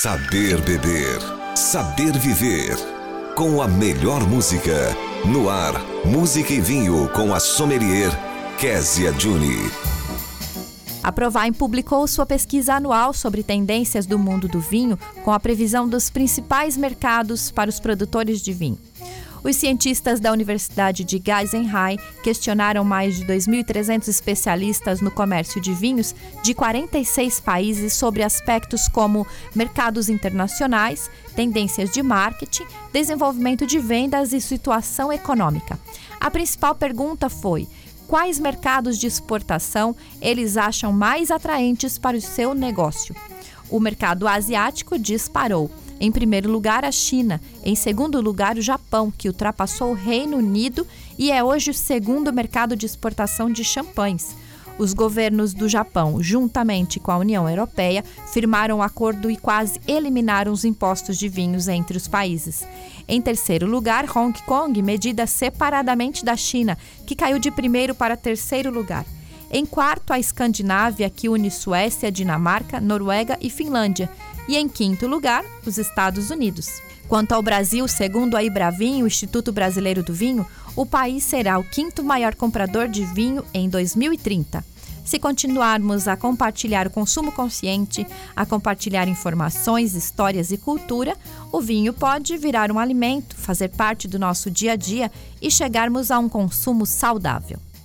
Saber beber, saber viver. Com a melhor música. No ar, Música e Vinho com a sommelier Kézia Juni. A Provine publicou sua pesquisa anual sobre tendências do mundo do vinho com a previsão dos principais mercados para os produtores de vinho. Os cientistas da Universidade de Geisenheim questionaram mais de 2.300 especialistas no comércio de vinhos de 46 países sobre aspectos como mercados internacionais, tendências de marketing, desenvolvimento de vendas e situação econômica. A principal pergunta foi: quais mercados de exportação eles acham mais atraentes para o seu negócio? O mercado asiático disparou. Em primeiro lugar, a China. Em segundo lugar, o Japão, que ultrapassou o Reino Unido e é hoje o segundo mercado de exportação de champanhes. Os governos do Japão, juntamente com a União Europeia, firmaram um acordo e quase eliminaram os impostos de vinhos entre os países. Em terceiro lugar, Hong Kong, medida separadamente da China, que caiu de primeiro para terceiro lugar. Em quarto, a Escandinávia, que une Suécia, Dinamarca, Noruega e Finlândia. E em quinto lugar, os Estados Unidos. Quanto ao Brasil, segundo a Ibravin, o Instituto Brasileiro do Vinho, o país será o quinto maior comprador de vinho em 2030. Se continuarmos a compartilhar o consumo consciente, a compartilhar informações, histórias e cultura, o vinho pode virar um alimento, fazer parte do nosso dia a dia e chegarmos a um consumo saudável.